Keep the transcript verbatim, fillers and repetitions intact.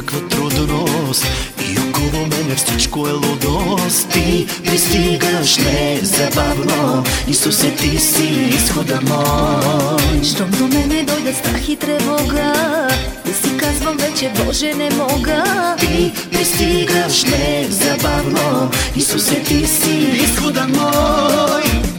никаква трудност и около мене всичко е лудост. Ти пристигаш незабавно, Исусе, ти си изхода мой. Щом до мене дойдат страх и тревога, да си казвам вече, Боже, не мога. Ти пристигаш незабавно, Исусе, ти си изхода мой.